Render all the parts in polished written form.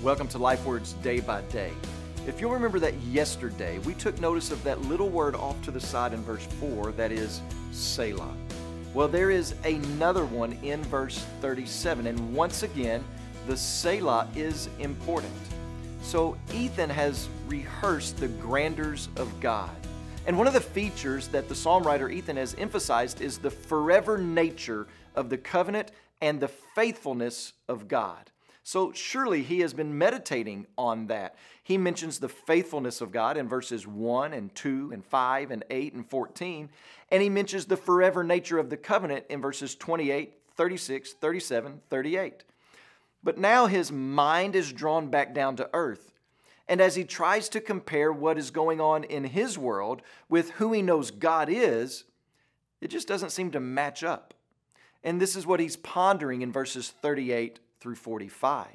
Welcome to Life Words Day by Day. If you'll remember that yesterday, we took notice of that little word off to the side in verse 4, that is Selah. Well, there is another one in verse 37, and once again, the Selah is important. So Ethan has rehearsed the grandeurs of God. And one of the features that the psalm writer Ethan has emphasized is the forever nature of the covenant and the faithfulness of God. So surely he has been meditating on that. He mentions the faithfulness of God in verses 1 and 2 and 5 and 8 and 14. And he mentions the forever nature of the covenant in verses 28, 36, 37, 38. But now his mind is drawn back down to earth. And as he tries to compare what is going on in his world with who he knows God is, it just doesn't seem to match up. And this is what he's pondering in verses 38 through 45.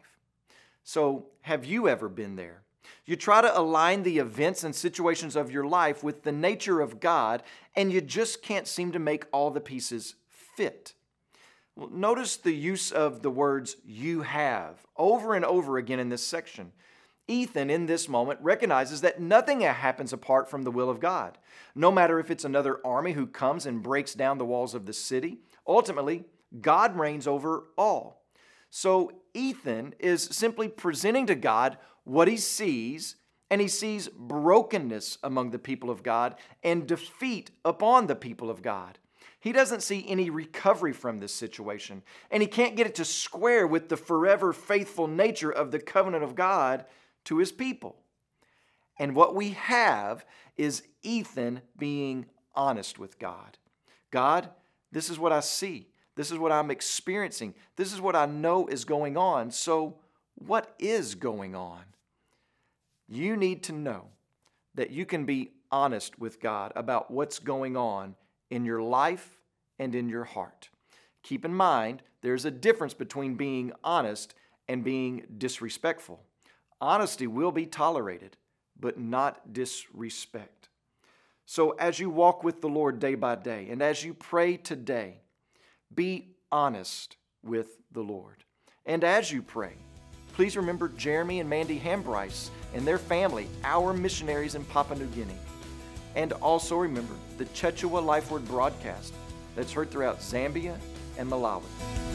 So, have you ever been there? You try to align the events and situations of your life with the nature of God, and you just can't seem to make all the pieces fit. Well, notice the use of the words "you have" over and over again in this section. Ethan, in this moment, recognizes that nothing happens apart from the will of God. No matter if it's another army who comes and breaks down the walls of the city, ultimately, God reigns over all. So Ethan is simply presenting to God what he sees, and he sees brokenness among the people of God and defeat upon the people of God. He doesn't see any recovery from this situation, and he can't get it to square with the forever faithful nature of the covenant of God to his people. And what we have is Ethan being honest with God. God, this is what I see. This is what I'm experiencing. This is what I know is going on. So what is going on? You need to know that you can be honest with God about what's going on in your life and in your heart. Keep in mind, there's a difference between being honest and being disrespectful. Honesty will be tolerated, but not disrespect. So as you walk with the Lord day by day, and as you pray today, be honest with the Lord. And as you pray, please remember Jeremy and Mandy Hambryce and their family, our missionaries in Papua New Guinea. And also remember the Quechua Life Word broadcast that's heard throughout Zambia and Malawi.